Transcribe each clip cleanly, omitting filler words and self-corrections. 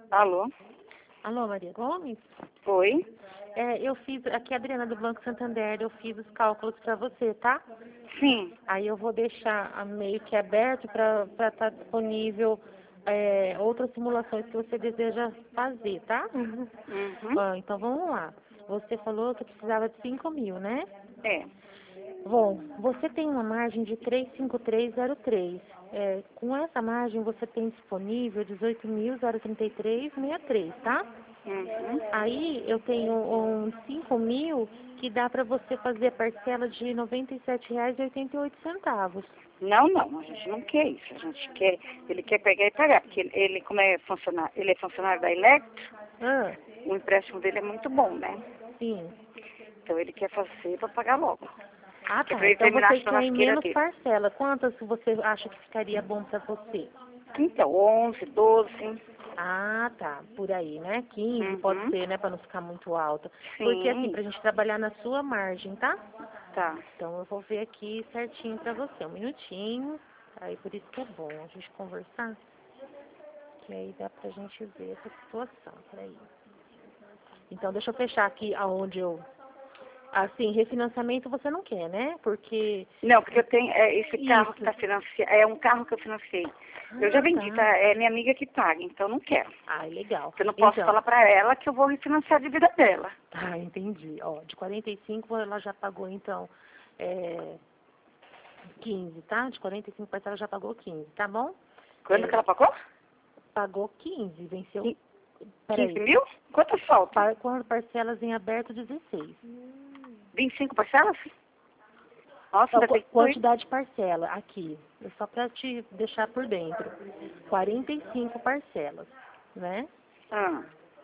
Alô? Alô, Maria Gomes? Oi? Eu fiz, aqui é a Adriana do Banco Santander, eu fiz os cálculos para você, tá? Sim. Aí eu vou deixar meio que aberto para estar disponível outras simulações que você deseja fazer, tá? Uhum. Ó, então vamos lá. Você falou que precisava de 5.000, né? É. Bom, você tem uma margem de 35303. Com essa margem você tem disponível 18.033,63, tá? Uhum. Aí eu tenho uns 5.000 que dá para você fazer a parcela de R$ 97,88. Não, não, a gente não quer isso. A gente quer, ele quer pegar e pagar, porque ele como é funcionário, ele é funcionário da Electro, Ah, o empréstimo dele é muito bom, né? sim. Então ele quer fazer para pagar logo. Ah, Que é tá. para ele Então terminar a você quer em churrasqueira menos dele. parcela. Quantas você acha que ficaria bom para você? Então, 11, 12. Ah, tá. Por aí, né? 15 pode Uhum. ser, né? Para não ficar muito alta. Porque assim, Sim. pra gente trabalhar na sua margem, tá? Tá. Então eu vou ver aqui certinho pra você. Um minutinho. Aí por isso que é bom a gente conversar. Que aí dá pra gente ver essa situação. Peraí. Então deixa eu fechar aqui aonde eu... Assim, refinanciamento você não quer, né? Porque... Não, porque eu tenho esse carro que Isso. está financiado, é um carro que eu financiei. Eu já Ah, vendi, tá? tá. É minha amiga que paga, então não quero. Ah, legal. Eu não posso Então, falar para ela que eu vou refinanciar a dívida dela. ah, entendi. Ó, de 45 ela já pagou, então, 15, tá? De 45 parcelas ela já pagou 15, tá bom? Quando que ela pagou? Pagou 15, venceu. Qui- 15 Peraí. mil? Quantas faltam? Com parcelas em aberto 16. 25 parcelas? Nossa, Então, ainda tem tudo isso. quantidade de parcela aqui, só para te deixar por dentro. 45 parcelas, né? Ah,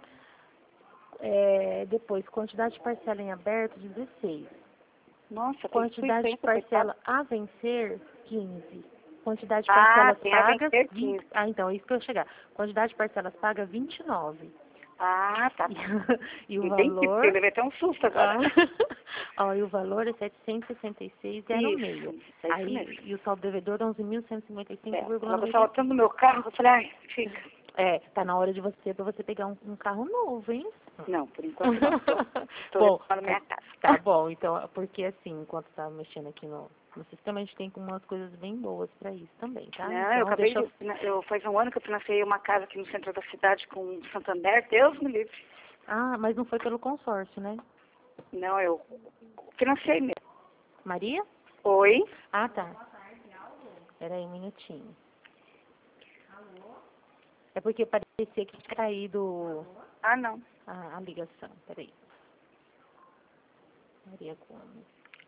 Depois, quantidade de parcela em aberto 16. nossa, tem tudo isso Quantidade de ainda, coitado. parcela a vencer, 15. Quantidade de Ah, parcelas tem a pagas, vencer 20. 15. Ah, então, é isso que eu ia chegar. Quantidade de parcelas pagas, 29. Ah, tá. E o Entendi, porque eu valor... levei até um susto agora. Ah, ó, e o valor é 766,06. Isso, é isso Aí, mesmo. e o saldo devedor é É, ela gostava 11.155,95. tanto do meu carro, eu falei, ai, fica. Tá na hora de você pegar um carro novo, hein? Não, por enquanto não. Tô Bom, reformando minha casa. tá bom. Então, porque assim, enquanto tá mexendo aqui no sistema, a gente tem umas coisas bem boas pra isso também, tá? Não, eu Então, acabei deixa de... eu... Faz um ano que eu financei uma casa aqui no centro da cidade com o Santander, Deus me livre. Ah, mas não foi pelo consórcio, né? Não, eu financei mesmo. Maria? Oi? Ah, tá. Peraí um minutinho. É porque parecia que tinha caído Ah, não. a ligação. Peraí. Maria Gomes.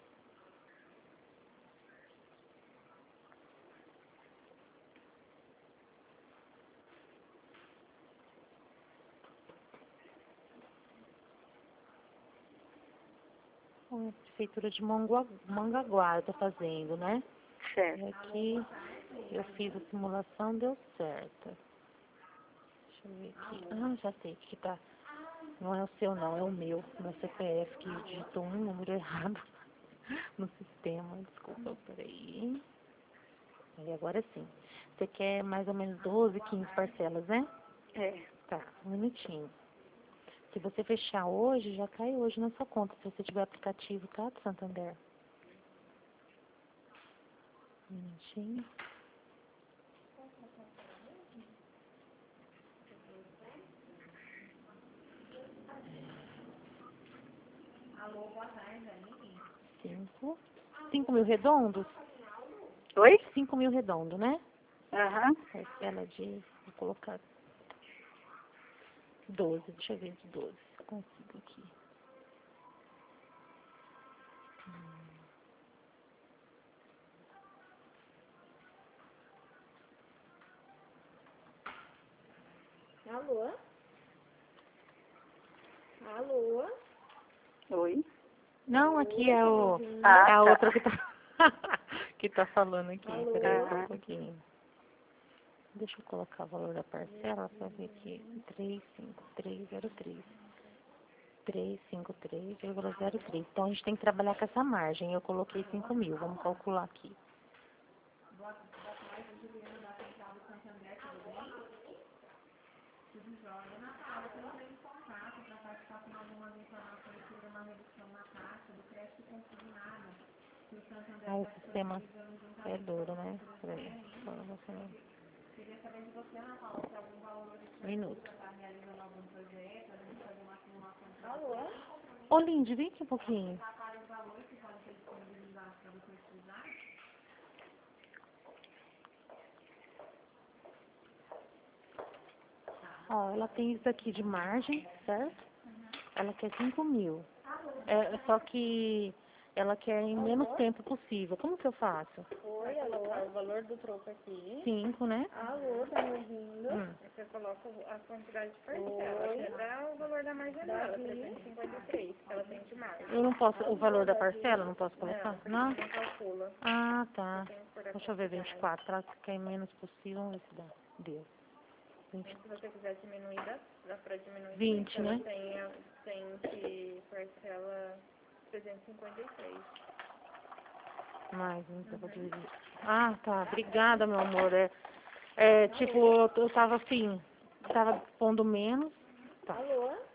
A prefeitura de Mongaguá eu tô fazendo, né? Certo. E aqui eu fiz a simulação, deu certo. Deixa eu ver aqui. Ah, já sei que tá. Não é o seu não, é o meu CPF que digitou um número errado no sistema. Desculpa, peraí. Aí agora sim. Você quer mais ou menos 12, 15 parcelas, né? É. Tá, um minutinho. Se você fechar hoje, já cai hoje na sua conta, se você tiver aplicativo, tá, do Santander. Um minutinho. Cinco. 5.000 redondos? Oi? 5.000 redondo, né? Aham. Parcela de... Vou colocar 12, deixa eu ver de 12. Se eu consigo aqui. Alô? Alô? Oi? Não, aqui é Ah, é a outra tá. que tá, que tá falando aqui. Peraí, só um Ah, pouquinho. Deixa eu colocar o valor da parcela pra ver aqui. 35303. 353,03. Então a gente tem que trabalhar com essa margem. Eu coloquei 5.000. Vamos calcular aqui. Ah, o sistema é duro, né? Peraí, fala você não. Minuto. Alô? Ô, Lindy, vem aqui um pouquinho. Ó, ela tem isso aqui de margem, certo? Ela quer 5.000. Só que ela quer em menos tempo possível. Como que eu faço? Oi, alô? O valor do troco aqui. 5, né? Alô, tá me ouvindo? Você coloca a quantidade de parcela, Oi. você dá o valor da margem dela, 353, que ela tem de margem. Eu não posso, o valor da parcela, eu não posso colocar? Não, Não? porque não calcula. Ah, tá. Tem que pôr a Deixa eu ver, quantidade. 24. Ela quer menos possível, vamos ver se dá. Deu. Se você quiser diminuir, dá pra diminuir. 20, ela né? tem que parcela 353. Mais, então vou dividir. Ah, tá. Obrigada, meu amor. Tipo, eu tava assim, tava pondo menos. Tá. Alô?